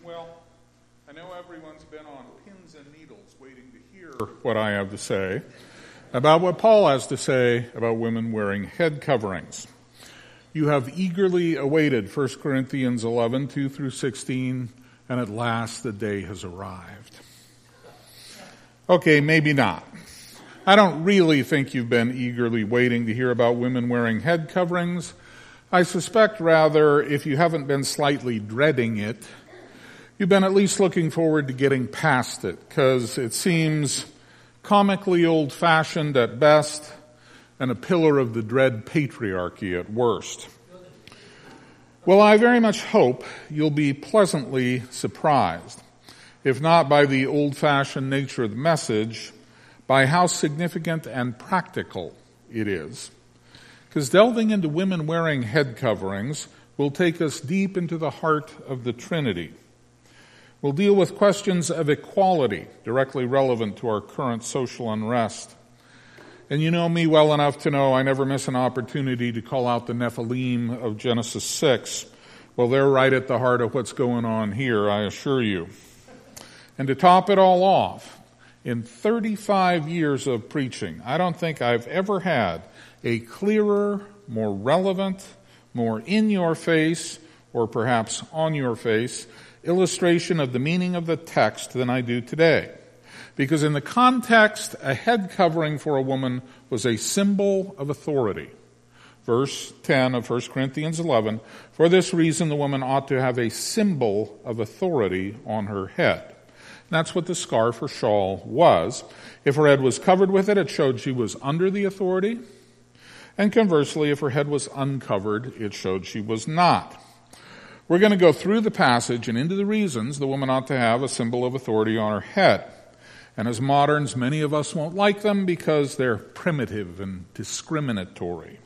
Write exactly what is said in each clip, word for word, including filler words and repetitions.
Well, I know everyone's been on pins and needles waiting to hear what I have to say about what Paul has to say about women wearing head coverings. You have eagerly awaited First Corinthians eleven, two through sixteen, and at last the day has arrived. Okay, maybe not. I don't really think you've been eagerly waiting to hear about women wearing head coverings. I suspect rather, if you haven't been slightly dreading it, you've been at least looking forward to getting past it, because it seems comically old-fashioned at best and a pillar of the dread patriarchy at worst. Well, I very much hope you'll be pleasantly surprised, if not by the old-fashioned nature of the message, by how significant and practical it is. Because delving into women wearing head coverings will take us deep into the heart of the Trinity. We'll deal with questions of equality, directly relevant to our current social unrest. And you know me well enough to know I never miss an opportunity to call out the Nephilim of Genesis six. Well, they're right at the heart of what's going on here, I assure you. And to top it all off, in thirty-five years of preaching, I don't think I've ever had a clearer, more relevant, more in-your-face, or perhaps on-your-face, illustration of the meaning of the text than I do today. Because in the context, a head covering for a woman was a symbol of authority. Verse ten of First Corinthians eleven, for this reason the woman ought to have a symbol of authority on her head. And that's what the scarf or shawl was. If her head was covered with it, it showed she was under the authority. And conversely, if her head was uncovered, it showed she was not. We're going to go through the passage and into the reasons the woman ought to have a symbol of authority on her head. And as moderns, many of us won't like them because they're primitive and discriminatory.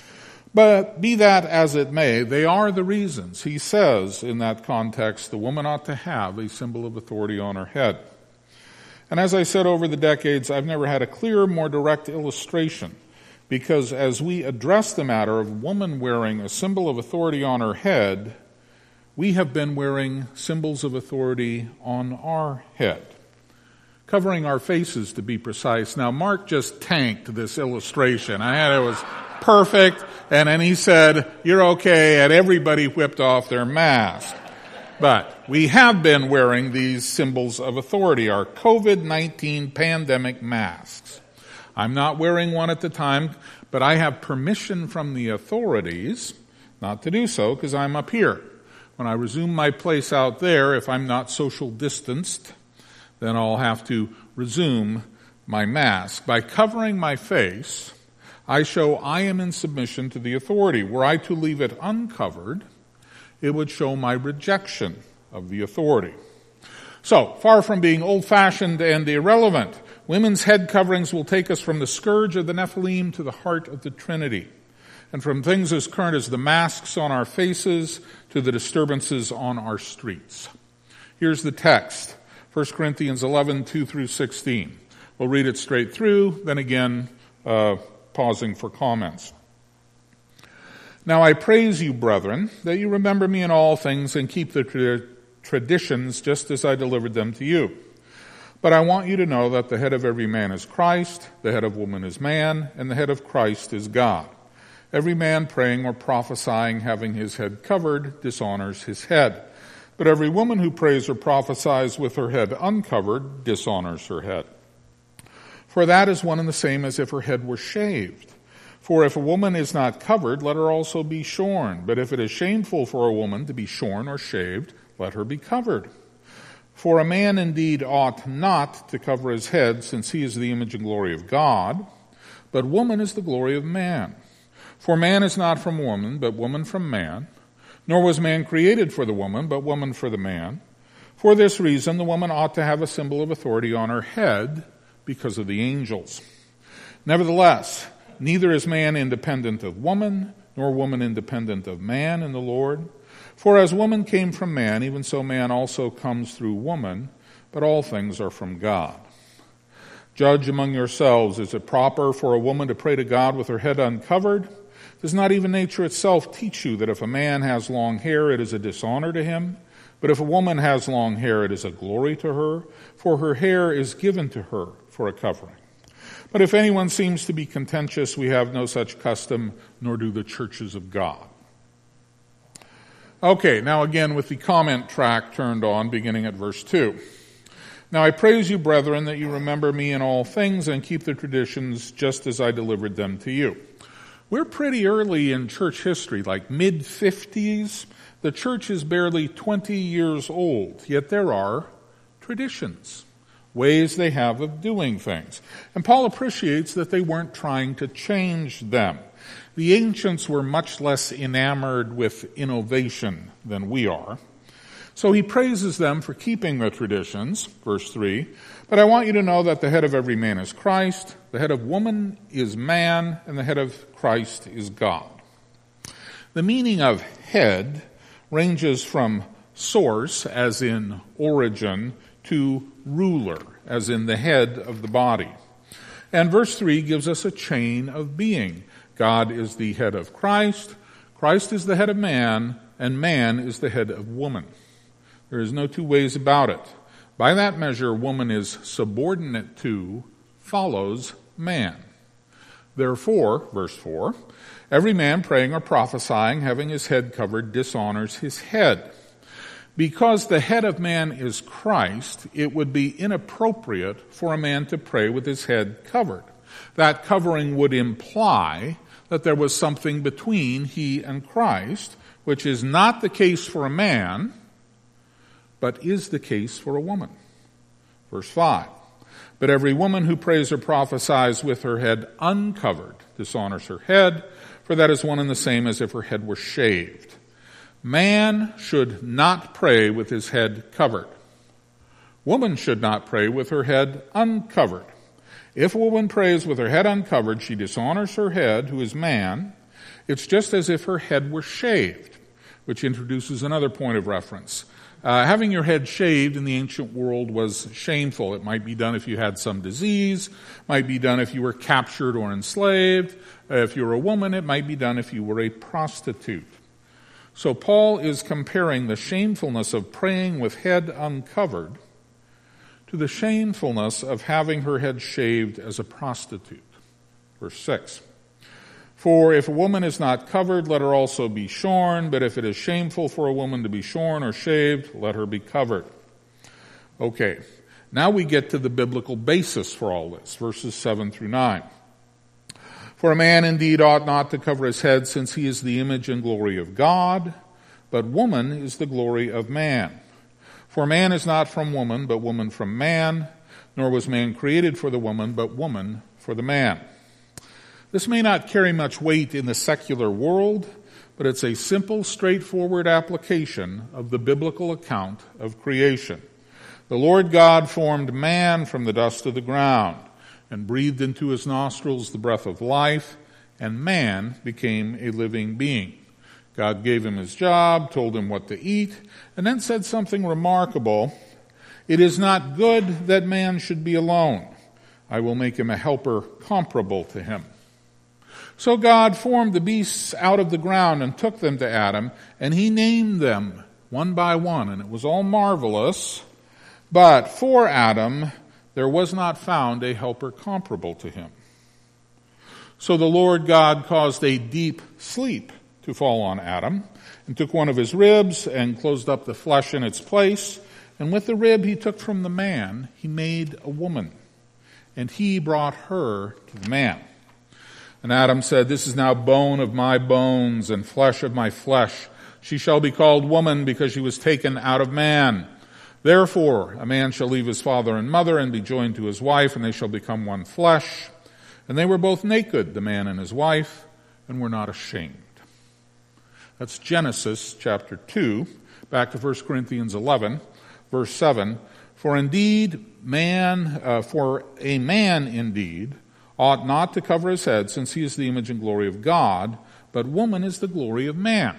But be that as it may, they are the reasons. He says in that context, the woman ought to have a symbol of authority on her head. And as I said over the decades, I've never had a clearer, more direct illustration. Because as we address the matter of woman wearing a symbol of authority on her head, we have been wearing symbols of authority on our head. Covering our faces, to be precise. Now, Mark just tanked this illustration. I had it was perfect, and then he said, you're okay, and everybody whipped off their mask. But we have been wearing these symbols of authority, our covid nineteen pandemic masks. I'm not wearing one at the time, but I have permission from the authorities not to do so because I'm up here. When I resume my place out there, if I'm not social distanced, then I'll have to resume my mask. By covering my face, I show I am in submission to the authority. Were I to leave it uncovered, it would show my rejection of the authority. So, far from being old-fashioned and irrelevant, women's head coverings will take us from the scourge of the Nephilim to the heart of the Trinity, and from things as current as the masks on our faces to the disturbances on our streets. Here's the text, First Corinthians eleven, two through sixteen. We'll read it straight through, then again uh, pausing for comments. Now I praise you, brethren, that you remember me in all things and keep the tra- traditions just as I delivered them to you. But I want you to know that the head of every man is Christ, the head of woman is man, and the head of Christ is God. Every man praying or prophesying, having his head covered, dishonors his head. But every woman who prays or prophesies with her head uncovered dishonors her head. For that is one and the same as if her head were shaved. For if a woman is not covered, let her also be shorn. But if it is shameful for a woman to be shorn or shaved, let her be covered. For a man indeed ought not to cover his head, since he is the image and glory of God, but woman is the glory of man. For man is not from woman, but woman from man. Nor was man created for the woman, but woman for the man. For this reason, the woman ought to have a symbol of authority on her head because of the angels. Nevertheless, neither is man independent of woman, nor woman independent of man in the Lord. For as woman came from man, even so man also comes through woman, but all things are from God. Judge among yourselves, is it proper for a woman to pray to God with her head uncovered? Does not even nature itself teach you that if a man has long hair, it is a dishonor to him? But if a woman has long hair, it is a glory to her, for her hair is given to her for a covering. But if anyone seems to be contentious, we have no such custom, nor do the churches of God. Okay, now again with the comment track turned on, beginning at verse two. Now I praise you, brethren, that you remember me in all things and keep the traditions just as I delivered them to you. We're pretty early in church history, like mid-fifties. The church is barely twenty years old, yet there are traditions, ways they have of doing things. And Paul appreciates that they weren't trying to change them. The ancients were much less enamored with innovation than we are. So he praises them for keeping the traditions, verse three. But I want you to know that the head of every man is Christ, the head of woman is man, and the head of Christ is God. The meaning of head ranges from source, as in origin, to ruler, as in the head of the body. And verse three gives us a chain of being. God is the head of Christ, Christ is the head of man, and man is the head of woman. There is no two ways about it. By that measure, woman is subordinate to, follows man. Therefore, verse four, every man praying or prophesying, having his head covered, dishonors his head. Because the head of man is Christ, it would be inappropriate for a man to pray with his head covered. That covering would imply that there was something between he and Christ, which is not the case for a man, but is the case for a woman. Verse five, but every woman who prays or prophesies with her head uncovered dishonors her head, for that is one and the same as if her head were shaved. Man should not pray with his head covered. Woman should not pray with her head uncovered. If a woman prays with her head uncovered, she dishonors her head, who is man. It's just as if her head were shaved, which introduces another point of reference. Uh, having your head shaved in the ancient world was shameful. It might be done if you had some disease, might be done if you were captured or enslaved. Uh, if you were a woman, it might be done if you were a prostitute. So Paul is comparing the shamefulness of praying with head uncovered to the shamefulness of having her head shaved as a prostitute. Verse six. For if a woman is not covered, let her also be shorn, but if it is shameful for a woman to be shorn or shaved, let her be covered. Okay, now we get to the biblical basis for all this, verses seven through nine. For a man indeed ought not to cover his head, since he is the image and glory of God, but woman is the glory of man. For man is not from woman, but woman from man, nor was man created for the woman, but woman for the man. This may not carry much weight in the secular world, but it's a simple, straightforward application of the biblical account of creation. The Lord God formed man from the dust of the ground and breathed into his nostrils the breath of life, and man became a living being. God gave him his job, told him what to eat, and then said something remarkable. It is not good that man should be alone. I will make him a helper comparable to him. So God formed the beasts out of the ground and took them to Adam, and he named them one by one, and it was all marvelous. But for Adam, there was not found a helper comparable to him. So the Lord God caused a deep sleep to fall on Adam, and took one of his ribs and closed up the flesh in its place. And with the rib he took from the man, he made a woman, and he brought her to the man. And Adam said, this is now bone of my bones and flesh of my flesh. She shall be called woman, because she was taken out of man. Therefore, a man shall leave his father and mother and be joined to his wife, and they shall become one flesh. And they were both naked, the man and his wife, and were not ashamed. That's Genesis chapter two, back to First Corinthians eleven, verse seven. For indeed, man, uh, for a man indeed, ought not to cover his head, since he is the image and glory of God, but woman is the glory of man.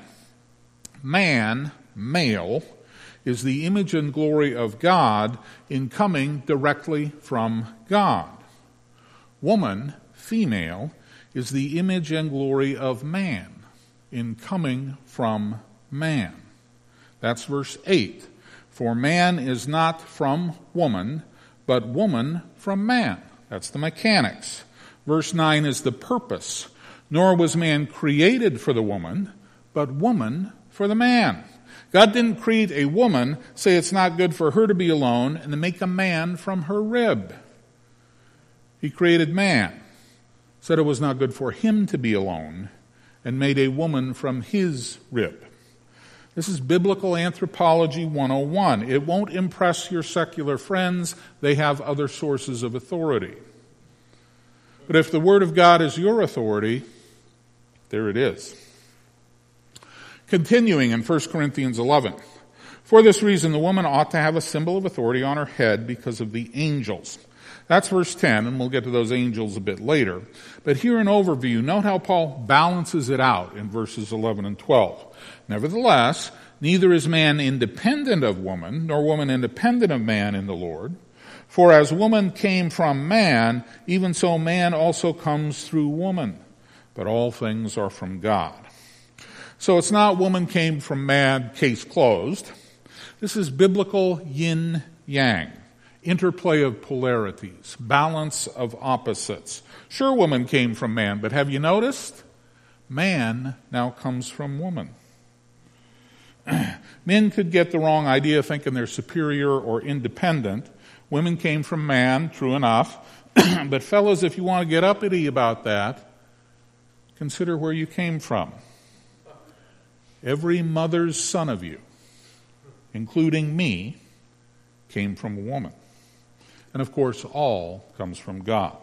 Man, male, is the image and glory of God in coming directly from God. Woman, female, is the image and glory of man in coming from man. That's verse eight. For man is not from woman, but woman from man. That's the mechanics. Verse nine is the purpose. Nor was man created for the woman, but woman for the man. God didn't create a woman, say it's not good for her to be alone, and then make a man from her rib. He created man, said it was not good for him to be alone, and made a woman from his rib. This is Biblical Anthropology one oh one. It won't impress your secular friends. They have other sources of authority. But if the Word of God is your authority, there it is. Continuing in First Corinthians eleven. For this reason, the woman ought to have a symbol of authority on her head because of the angels. That's verse ten, and we'll get to those angels a bit later. But here in overview, note how Paul balances it out in verses eleven and twelve. Nevertheless, neither is man independent of woman, nor woman independent of man in the Lord. For as woman came from man, even so man also comes through woman. But all things are from God. So it's not woman came from man, case closed. This is biblical yin-yang, interplay of polarities, balance of opposites. Sure, woman came from man, but have you noticed? Man now comes from woman. Men could get the wrong idea thinking they're superior or independent. Women came from man, true enough. But fellows, if you want to get uppity about that, consider where you came from. Every mother's son of you, including me, came from a woman. And of course, all comes from God.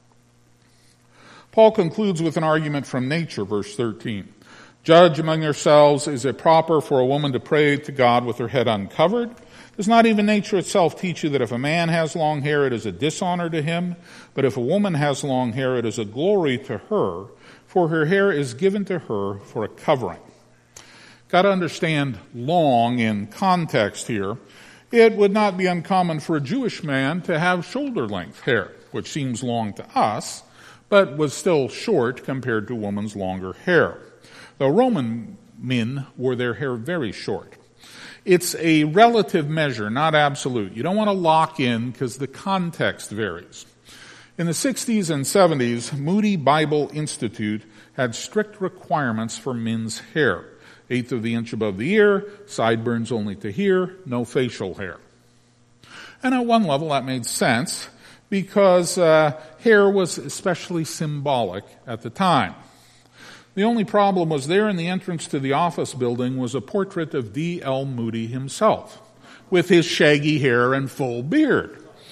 Paul concludes with an argument from nature, verse thirteen. Judge among yourselves, is it proper for a woman to pray to God with her head uncovered? Does not even nature itself teach you that if a man has long hair, it is a dishonor to him? But if a woman has long hair, it is a glory to her, for her hair is given to her for a covering. Got to understand long in context here. It would not be uncommon for a Jewish man to have shoulder-length hair, which seems long to us, but was still short compared to a woman's longer hair. Though Roman men wore their hair very short. It's a relative measure, not absolute. You don't want to lock in because the context varies. In the sixties and seventies, Moody Bible Institute had strict requirements for men's hair. Eighth of the inch above the ear, sideburns only to here, no facial hair. And at one level that made sense because uh, hair was especially symbolic at the time. The only problem was there in the entrance to the office building was a portrait of D L Moody himself with his shaggy hair and full beard.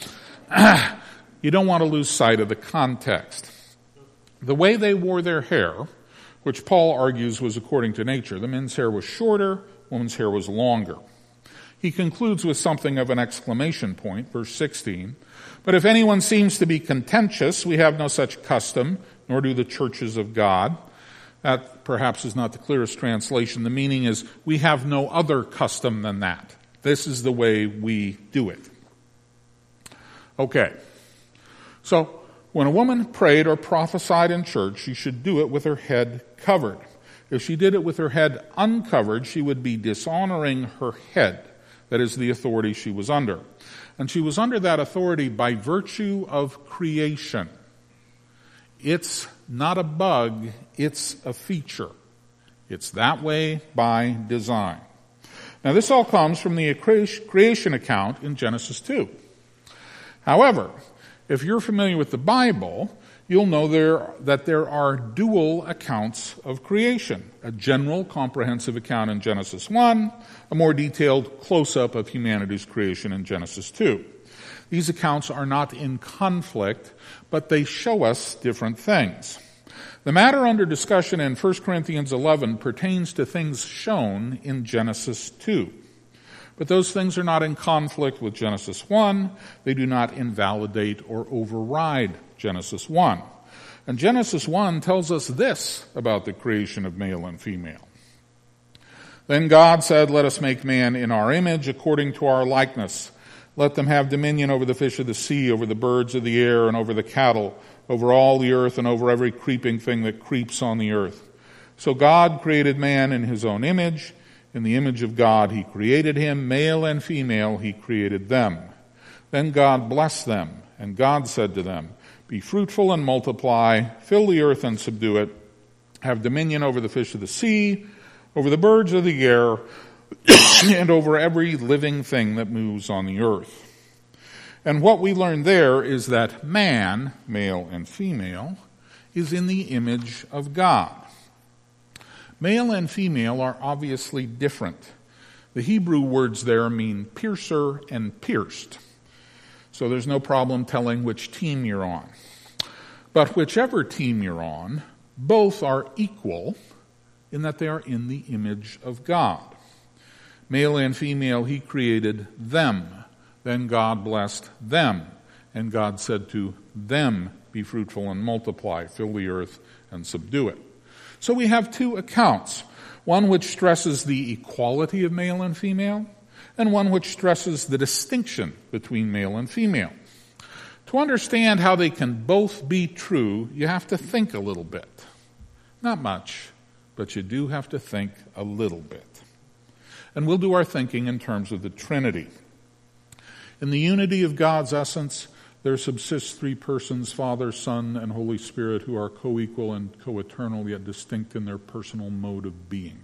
You don't want to lose sight of the context. The way they wore their hair, which Paul argues was according to nature, the men's hair was shorter, women's hair was longer. He concludes with something of an exclamation point, verse sixteen. But if anyone seems to be contentious, we have no such custom, nor do the churches of God. That perhaps is not the clearest translation. The meaning is, we have no other custom than that. This is the way we do it. Okay. So, when a woman prayed or prophesied in church, she should do it with her head covered. If she did it with her head uncovered, she would be dishonoring her head. That is the authority she was under. And she was under that authority by virtue of creation. It's not a bug, it's a feature. It's that way by design. Now this all comes from the creation account in Genesis two. However, if you're familiar with the Bible, you'll know there that there are dual accounts of creation. A general comprehensive account in Genesis one, a more detailed close-up of humanity's creation in Genesis two. These accounts are not in conflict, but they show us different things. The matter under discussion in First Corinthians eleven pertains to things shown in Genesis two. But those things are not in conflict with Genesis one. They do not invalidate or override Genesis one. And Genesis one tells us this about the creation of male and female. Then God said, "Let us make man in our image, according to our likeness. Let them have dominion over the fish of the sea, over the birds of the air, and over the cattle, over all the earth, and over every creeping thing that creeps on the earth." So God created man in his own image. In the image of God he created him, male and female he created them. Then God blessed them, and God said to them, be fruitful and multiply, fill the earth and subdue it, have dominion over the fish of the sea, over the birds of the air, and over every living thing that moves on the earth. And what we learn there is that man, male and female, is in the image of God. Male and female are obviously different. The Hebrew words there mean piercer and pierced. So there's no problem telling which team you're on. But whichever team you're on, both are equal in that they are in the image of God. Male and female, he created them. Then God blessed them, and God said to them, be fruitful and multiply, fill the earth and subdue it. So we have two accounts, one which stresses the equality of male and female, and one which stresses the distinction between male and female. To understand how they can both be true, you have to think a little bit. Not much, but you do have to think a little bit. And we'll do our thinking in terms of the Trinity. In the unity of God's essence, there subsists three persons, Father, Son, and Holy Spirit, who are co-equal and co-eternal, yet distinct in their personal mode of being.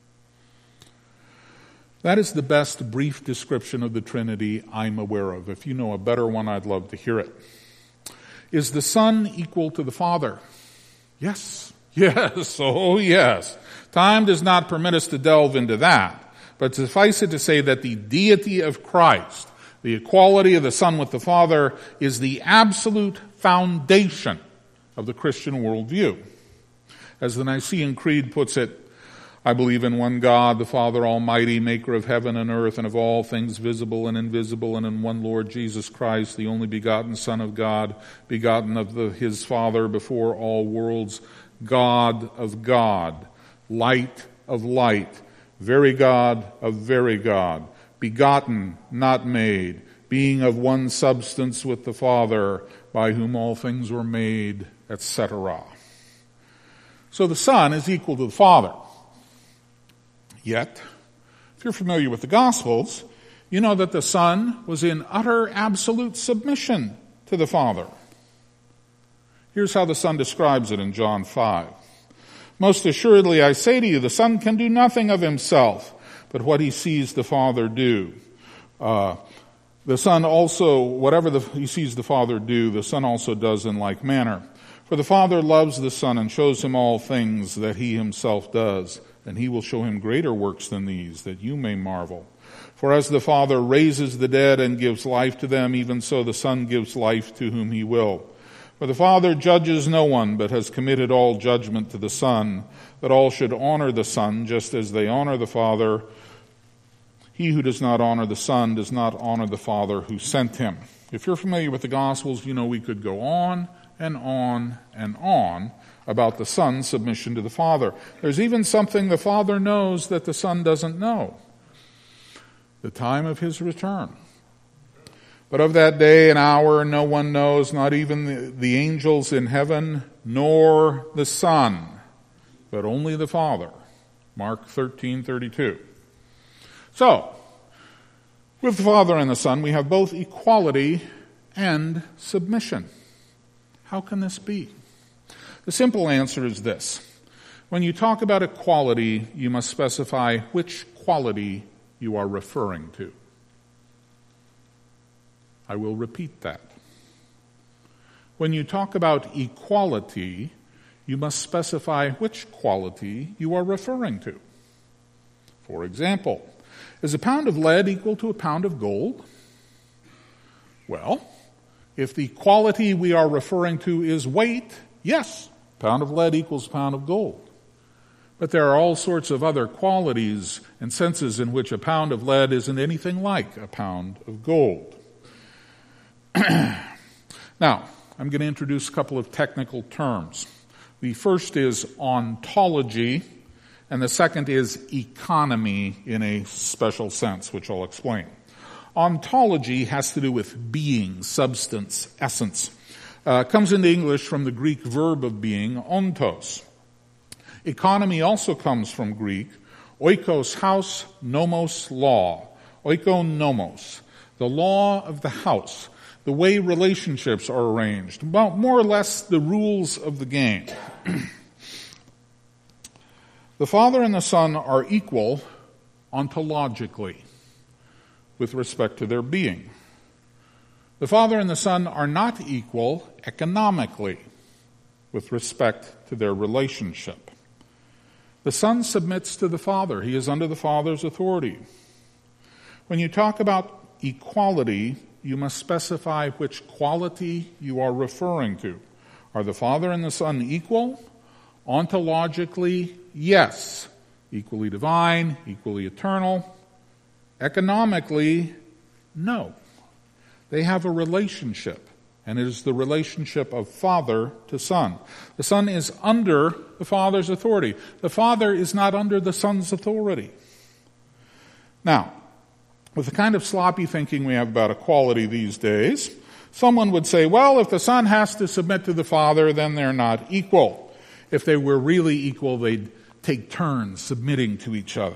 That is the best brief description of the Trinity I'm aware of. If you know a better one, I'd love to hear it. Is the Son equal to the Father? Yes. Yes. Oh, yes. Time does not permit us to delve into that. But suffice it to say that the deity of Christ, the equality of the Son with the Father, is the absolute foundation of the Christian worldview. As the Nicene Creed puts it, I believe in one God, the Father Almighty, maker of heaven and earth and of all things visible and invisible, and in one Lord Jesus Christ, the only begotten Son of God, begotten of the, his Father before all worlds, God of God, light of light, very God of very God, begotten, not made, being of one substance with the Father, by whom all things were made, et cetera. So the Son is equal to the Father. Yet, if you're familiar with the Gospels, you know that the Son was in utter, absolute submission to the Father. Here's how the Son describes it in John five. Most assuredly, I say to you, the Son can do nothing of himself, but what he sees the Father do. Uh, the Son also, whatever the, he sees the Father do, the Son also does in like manner. For the Father loves the Son and shows him all things that he himself does, and he will show him greater works than these, that you may marvel. For as the Father raises the dead and gives life to them, even so the Son gives life to whom he will. For the Father judges no one, but has committed all judgment to the Son, that all should honor the Son, just as they honor the Father. He who does not honor the Son does not honor the Father who sent him. If you're familiar with the Gospels, you know we could go on and on and on about the Son's submission to the Father. There's even something the Father knows that the Son doesn't know. The time of his return. But of that day and hour no one knows, not even the, the angels in heaven, nor the Son, but only the Father. Mark thirteen thirty-two. So, with the Father and the Son, we have both equality and submission. How can this be? The simple answer is this. When you talk about equality, you must specify which quality you are referring to. I will repeat that. When you talk about equality, you must specify which quality you are referring to. For example, is a pound of lead equal to a pound of gold? Well, if the quality we are referring to is weight, yes, a pound of lead equals a pound of gold. But there are all sorts of other qualities and senses in which a pound of lead isn't anything like a pound of gold. Now, I'm going to introduce a couple of technical terms. The first is ontology, and the second is economy in a special sense, which I'll explain. Ontology has to do with being, substance, essence. Uh, comes into English from the Greek verb of being, ontos. Economy also comes from Greek, Oikos, house, nomos, law. Oikonomos, the law of the house, the way relationships are arranged, well, more or less the rules of the game. The Father and the Son are equal ontologically with respect to their being. The Father and the Son are not equal economically with respect to their relationship. The Son submits to the Father. He is under the Father's authority. When you talk about equality, you must specify which quality you are referring to. Are the Father and the Son equal? Ontologically, yes. Equally divine, equally eternal. Economically, no. They have a relationship, and it is the relationship of Father to Son. The Son is under the Father's authority. The Father is not under the Son's authority. Now, with the kind of sloppy thinking we have about equality these days, someone would say, well, if the Son has to submit to the Father, then they're not equal. If they were really equal, they'd take turns submitting to each other.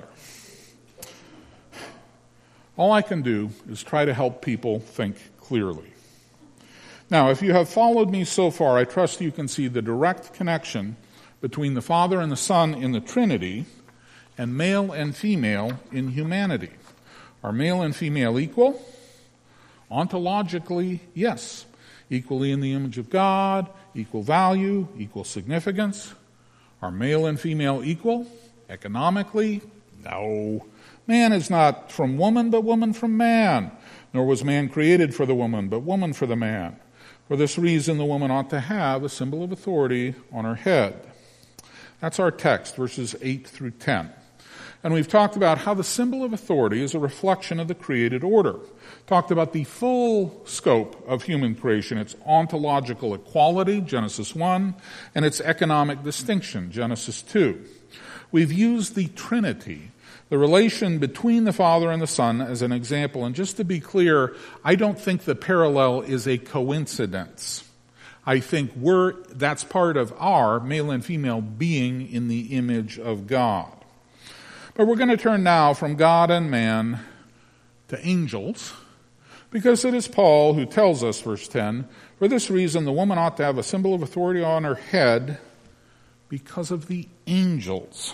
All I can do is try to help people think clearly. Now, if you have followed me so far, I trust you can see the direct connection between the Father and the Son in the Trinity and male and female in humanity. Are male and female equal? Ontologically, yes. Equally in the image of God, equal value, equal significance. Are male and female equal? Economically? No. Man is not from woman, but woman from man. Nor was man created for the woman, but woman for the man. For this reason, the woman ought to have a symbol of authority on her head. That's our text, verses eight through ten. And we've talked about how the symbol of authority is a reflection of the created order. Talked about the full scope of human creation, its ontological equality, Genesis one, and its economic distinction, Genesis two. We've used the Trinity, the relation between the Father and the Son, as an example. And just to be clear, I don't think the parallel is a coincidence. I think we're, that's part of our male and female being in the image of God. But we're going to turn now from God and man to angels, because it is Paul who tells us, verse ten, for this reason the woman ought to have a symbol of authority on her head because of the angels.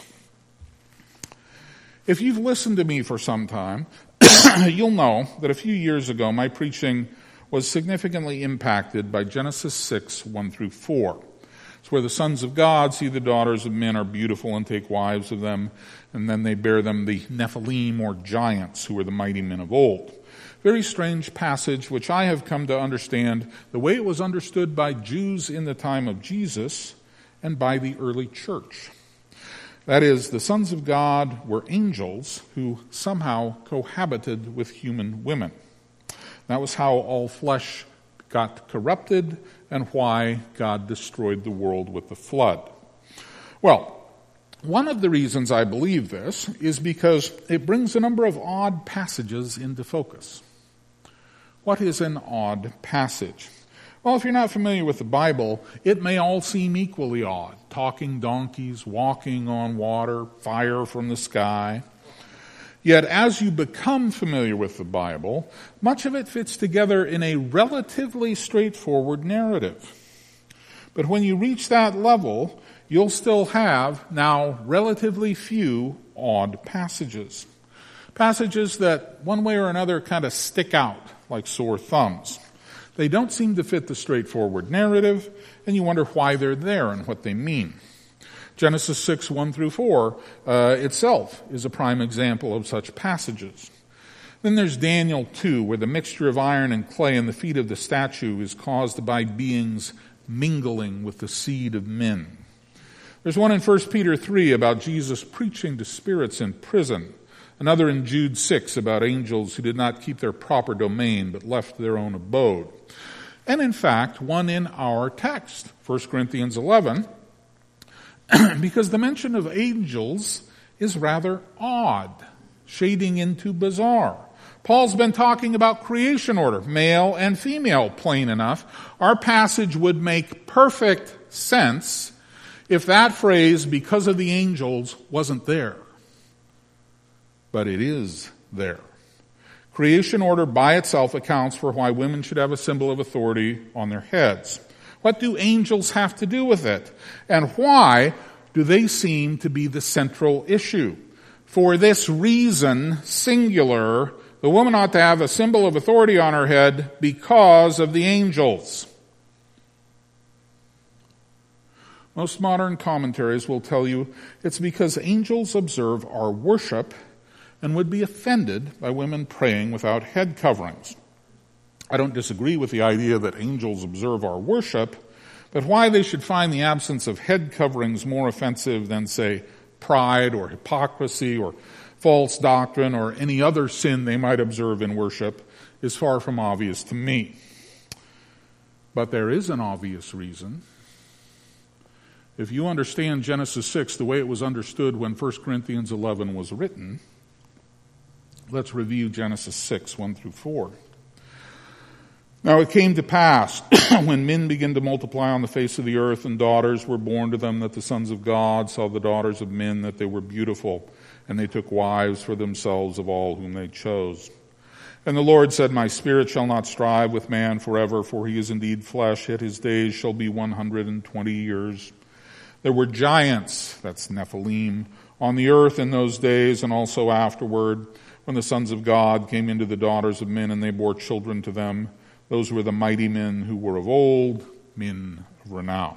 If you've listened to me for some time, you'll know that a few years ago my preaching was significantly impacted by Genesis six, one through four. It's where the sons of God see the daughters of men are beautiful and take wives of them, and then they bear them the Nephilim, or giants, who were the mighty men of old. Very strange passage, which I have come to understand the way it was understood by Jews in the time of Jesus and by the early church. That is, the sons of God were angels who somehow cohabited with human women. That was how all flesh got corrupted and why God destroyed the world with the flood. Well, one of the reasons I believe this is because it brings a number of odd passages into focus. What is an odd passage? Well, if you're not familiar with the Bible, it may all seem equally odd. Talking donkeys, walking on water, fire from the sky. Yet as you become familiar with the Bible, much of it fits together in a relatively straightforward narrative. But when you reach that level, you'll still have now relatively few odd passages. Passages that one way or another kind of stick out like sore thumbs. They don't seem to fit the straightforward narrative, and you wonder why they're there and what they mean. Genesis six, one through four uh, itself is a prime example of such passages. Then there's Daniel two, where the mixture of iron and clay in the feet of the statue is caused by beings mingling with the seed of men. There's one in First Peter three about Jesus preaching to spirits in prison. Another in Jude six about angels who did not keep their proper domain but left their own abode. And in fact, one in our text, First Corinthians eleven, because the mention of angels is rather odd, shading into bizarre. Paul's been talking about creation order, male and female, plain enough. Our passage would make perfect sense if that phrase, because of the angels, wasn't there. but it is there. Creation order by itself accounts for why women should have a symbol of authority on their heads. What do angels have to do with it? And why do they seem to be the central issue? For this reason, singular, the woman ought to have a symbol of authority on her head because of the angels. Most modern commentaries will tell you it's because angels observe our worship and would be offended by women praying without head coverings. I don't disagree with the idea that angels observe our worship, but why they should find the absence of head coverings more offensive than, say, pride or hypocrisy or false doctrine or any other sin they might observe in worship is far from obvious to me. But there is an obvious reason. If you understand Genesis six the way it was understood when First Corinthians eleven was written, let's review Genesis six, one through four. Now it came to pass, when men began to multiply on the face of the earth, and daughters were born to them, that the sons of God saw the daughters of men, that they were beautiful, and they took wives for themselves of all whom they chose. And the Lord said, My spirit shall not strive with man forever, for he is indeed flesh, yet his days shall be one hundred and twenty years. There were giants, that's Nephilim, on the earth in those days, and also afterward, when the sons of God came into the daughters of men, and they bore children to them. Those were the mighty men who were of old, men of renown.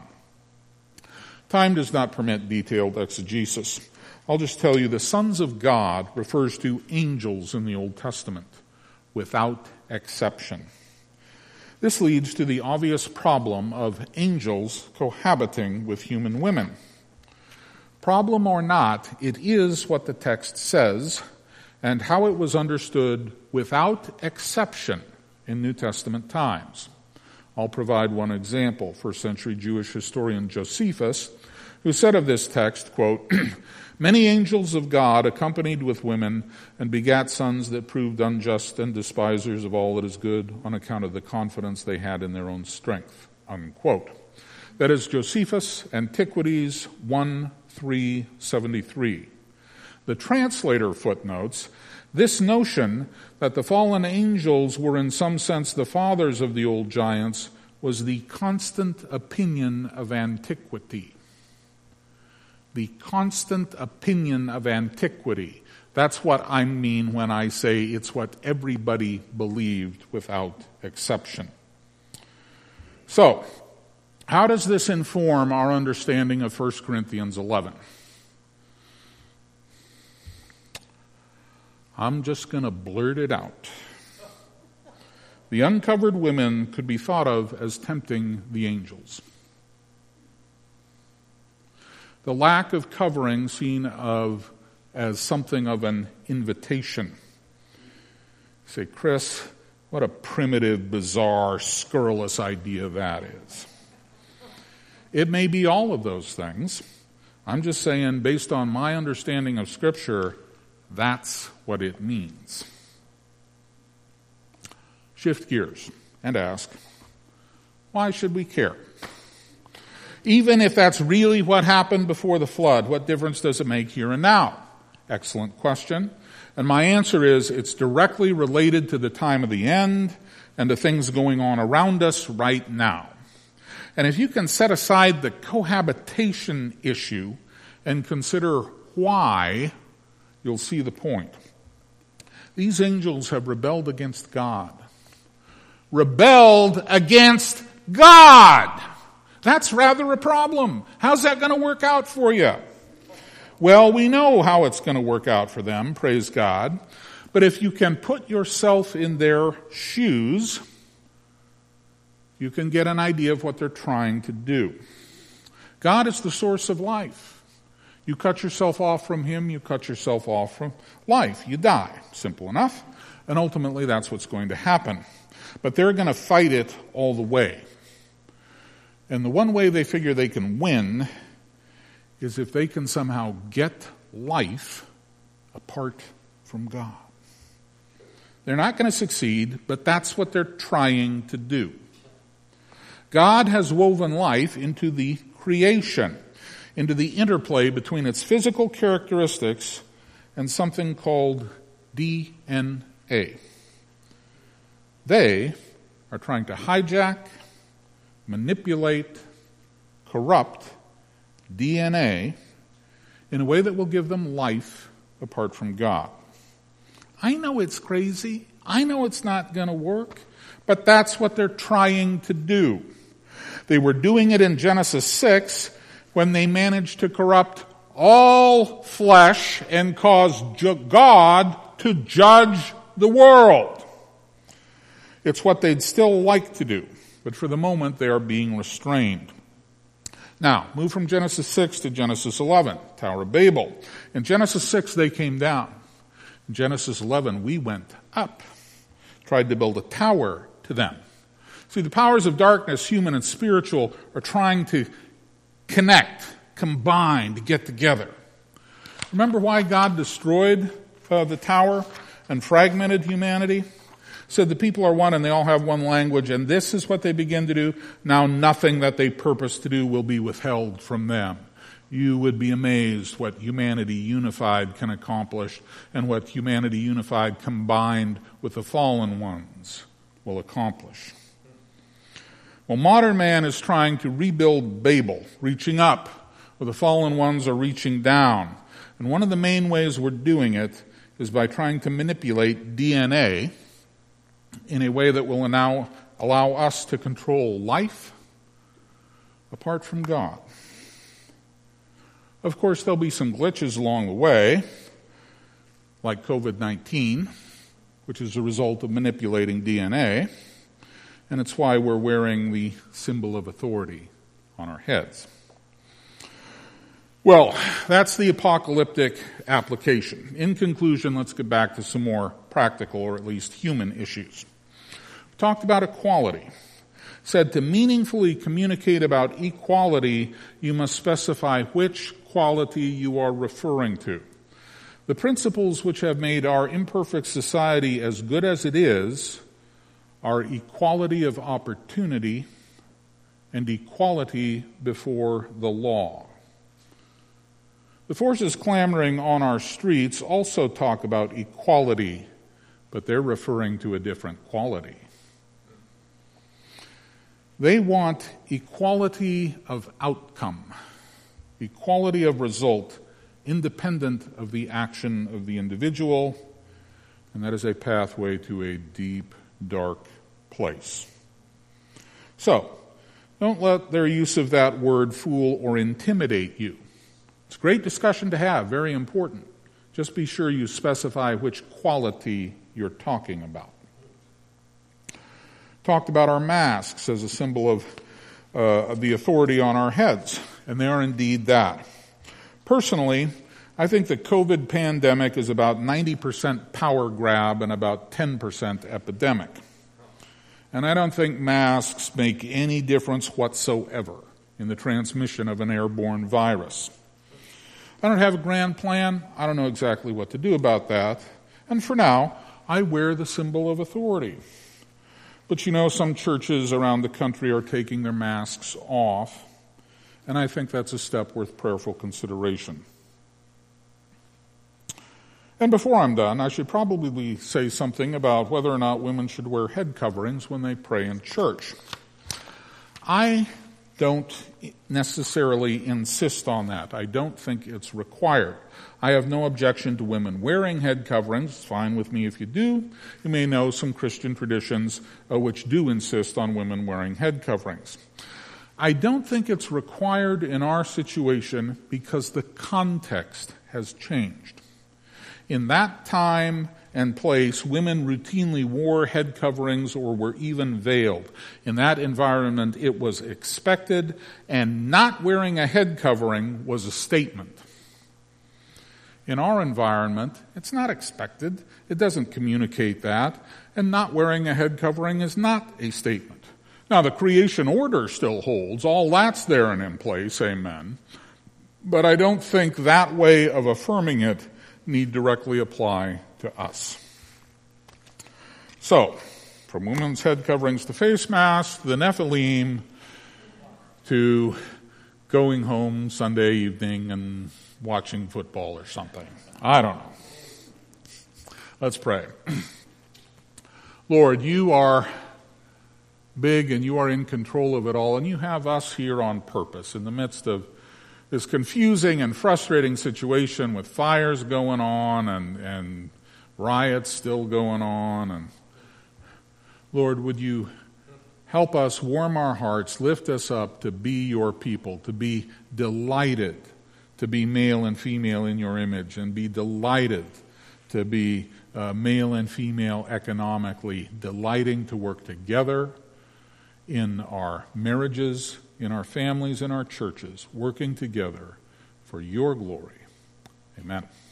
Time does not permit detailed exegesis. I'll just tell you the sons of God refers to angels in the Old Testament, without exception. This leads to the obvious problem of angels cohabiting with human women. Problem or not, it is what the text says, and how it was understood without exception in New Testament times. I'll provide one example. First century Jewish historian Josephus, who said of this text, quote, Many angels of God accompanied with women and begat sons that proved unjust and despisers of all that is good on account of the confidence they had in their own strength, unquote. That is Josephus, Antiquities one three seventy-three. The translator footnotes, this notion that the fallen angels were in some sense the fathers of the old giants was the constant opinion of antiquity. The constant opinion of antiquity. That's what I mean when I say it's what everybody believed without exception. So, how does this inform our understanding of First Corinthians eleven? I'm just going to blurt it out. The uncovered women could be thought of as tempting the angels. The lack of covering seen of as something of an invitation. You say, Chris, what a primitive, bizarre, scurrilous idea that is. It may be all of those things. I'm just saying, based on my understanding of Scripture, that's what it means. Shift gears and ask, why should we care? Even if that's really what happened before the flood, what difference does it make here and now? Excellent question. And my answer is it's directly related to the time of the end and to things going on around us right now. And if you can set aside the cohabitation issue and consider why, you'll see the point. These angels have rebelled against God. Rebelled against God! That's rather a problem. How's that going to work out for you? Well, we know how it's going to work out for them, praise God. But if you can put yourself in their shoes, you can get an idea of what they're trying to do. God is the source of life. You cut yourself off from Him, you cut yourself off from life. You die. Simple enough. And ultimately that's what's going to happen. But they're going to fight it all the way. And the one way they figure they can win is if they can somehow get life apart from God. They're not going to succeed, but that's what they're trying to do. God has woven life into the creation, into the interplay between its physical characteristics and something called D N A. They are trying to hijack, manipulate, corrupt D N A in a way that will give them life apart from God. I know it's crazy. I know it's not going to work, but that's what they're trying to do. They were doing it in Genesis six when they managed to corrupt all flesh and cause God to judge the world. It's what they'd still like to do, but for the moment they are being restrained. Now, move from Genesis six to Genesis eleven, Tower of Babel. In Genesis six, they came down. In Genesis eleven, we went up, tried to build a tower to them. See, the powers of darkness, human and spiritual, are trying to connect, combine, to get together. Remember why God destroyed uh, the tower and fragmented humanity? Said the people are one and they all have one language, and this is what they begin to do. Now nothing that they purpose to do will be withheld from them. You would be amazed what humanity unified can accomplish and what humanity unified combined with the fallen ones will accomplish. Well, modern man is trying to rebuild Babel, reaching up, where the fallen ones are reaching down. And one of the main ways we're doing it is by trying to manipulate D N A in a way that will now allow us to control life apart from God. Of course, there'll be some glitches along the way, like covid nineteen, which is a result of manipulating D N A, and it's why we're wearing the symbol of authority on our heads. Well, that's the apocalyptic application. In conclusion, let's get back to some more practical, or at least human issues. We talked about equality. Said to meaningfully communicate about equality, you must specify which quality you are referring to. The principles which have made our imperfect society as good as it is are equality of opportunity and equality before the law. The forces clamoring on our streets also talk about equality, but they're referring to a different quality. They want equality of outcome, equality of result, independent of the action of the individual, and that is a pathway to a deep, dark place. So, don't let their use of that word fool or intimidate you. It's a great discussion to have, very important. Just be sure you specify which quality you're talking about. Talked about our masks as a symbol of, uh, of the authority on our heads, and they are indeed that. Personally, I think the COVID pandemic is about ninety percent power grab and about ten percent epidemic. And I don't think masks make any difference whatsoever in the transmission of an airborne virus. I don't have a grand plan. I don't know exactly what to do about that. And for now, I wear the symbol of authority. But you know, some churches around the country are taking their masks off, and I think that's a step worth prayerful consideration. And before I'm done, I should probably say something about whether or not women should wear head coverings when they pray in church. I don't necessarily insist on that. I don't think it's required. I have no objection to women wearing head coverings. It's fine with me if you do. You may know some Christian traditions uh, which do insist on women wearing head coverings. I don't think it's required in our situation because the context has changed. In that time and place, women routinely wore head coverings or were even veiled. In that environment, it was expected, and not wearing a head covering was a statement. In our environment, it's not expected. It doesn't communicate that, and not wearing a head covering is not a statement. Now, the creation order still holds. All that's there and in place, amen. But I don't think that way of affirming it need directly apply to us. So, from women's head coverings to face masks, to the Nephilim, to going home Sunday evening and watching football or something. I don't know. Let's pray. Lord, you are big and you are in control of it all, and you have us here on purpose in the midst of this confusing and frustrating situation with fires going on and, and riots still going on. And Lord, would you help us, warm our hearts, lift us up to be your people, to be delighted to be male and female in your image, and be delighted to be uh, male and female economically, delighting to work together in our marriages, in our families, in our churches, working together for your glory. Amen.